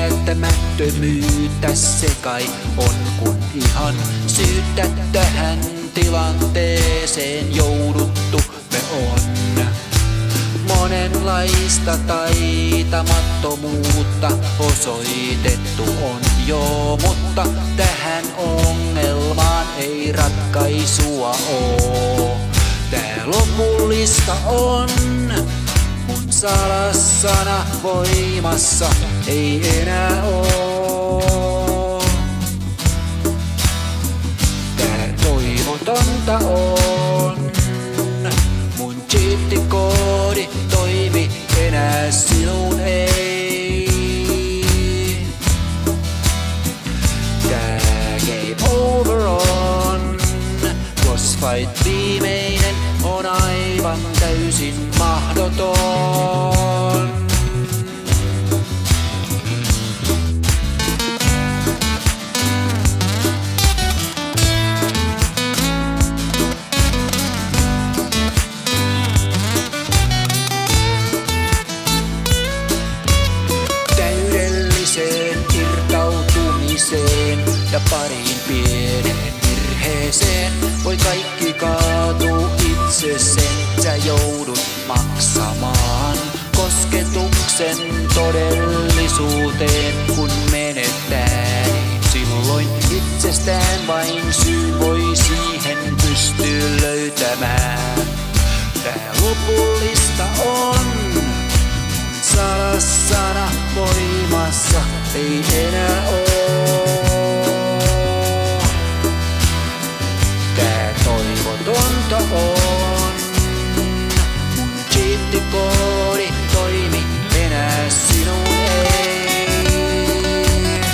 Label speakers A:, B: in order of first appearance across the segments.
A: Tietämättömyyttä se kai on, kun ihan syyttä tähän tilanteeseen jouduttu me on. Monenlaista taitamattomuutta osoitettu on jo, mutta tähän ongelmaan ei ratkaisua oo. Tää lopullista on, mun salassana voimassa ei enää oo. Tää toivotonta on, mun cheat-koodi toimi enää, sinun ei. Tää game over on, boss fight viimeinen on aivan täysin mahdoton. Täydelliseen irtautumiseen ja pariin pieneen virheeseen voi kaikki kaatua itse, sen sä joudut maksamaan. Kosketuksen todellisuuteen kun menettää, niin silloin itsestään vain syy voi siihen pystyä löytämään. Tää lopullista on, salassana voimassa ei enää oo. Tää toivotonta on, mun cheat-koodi toimi enää, sinun ei.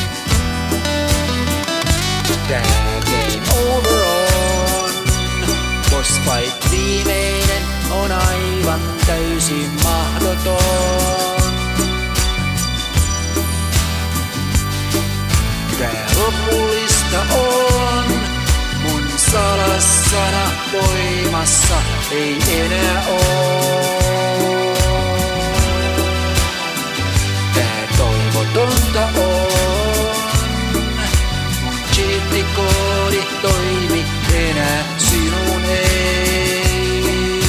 A: Tää game over on, boss fight viimeinen on aivan täysin mahdoton. Tää lopullista on, mun salassana voimassa ei enää oo. Tää toivotonta on, mun cheat-koodi toimi enää, sinun ei.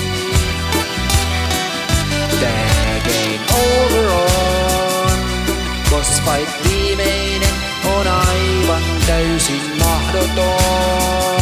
A: Tää game over on, boss fight viimeinen on aivan täysin mahdoton.